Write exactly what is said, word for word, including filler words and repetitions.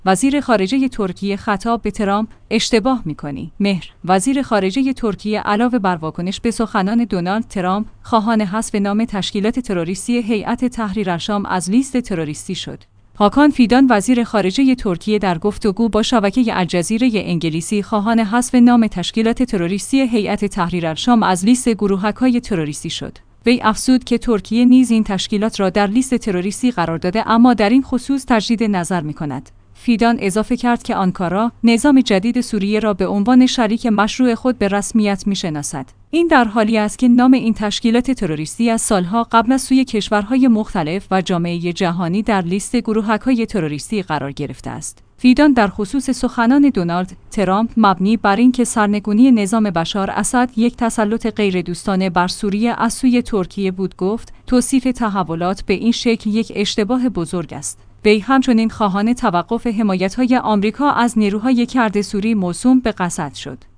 وزیر خارجه ترکیه خطاب به ترامپ: اشتباه می‌کنی. مهر: وزیر خارجه ترکیه علاوه بر واکنش به سخنان دونالد ترامپ، خواهان حذف نام تشکیلات تروریستی هیئت تحریر الشام از لیست تروریستی شد. هاکان فیدان، وزیر خارجه ترکیه، در گفتگو با شبکه الجزیره انگلیسی خواهان حذف نام تشکیلات تروریستی هیئت تحریر الشام از لیست گروهک‌های تروریستی شد. وی افزود که ترکیه نیز این تشکیلات را در لیست تروریستی قرار داده، اما در این خصوص تجدید نظر می‌کند. فیدان اضافه کرد که آنکارا نظام جدید سوریه را به عنوان شریک مشروع خود به رسمیت می‌شناسد. این در حالی است که نام این تشکیلات تروریستی از سالها قبل از سوی کشورهای مختلف و جامعه جهانی در لیست گروهک‌های تروریستی قرار گرفته است. فیدان در خصوص سخنان دونالد ترامپ مبنی بر اینکه سرنگونی نظام بشار اسد یک تسلط غیردوستانه بر سوریه از سوی ترکیه بود گفت: توصیف تحولات به این شکل یک اشتباه بزرگ است. وی همچنین خواهان توقف حمایت‌های آمریکا از نیروهای کرد سوری موسوم به قسد شد.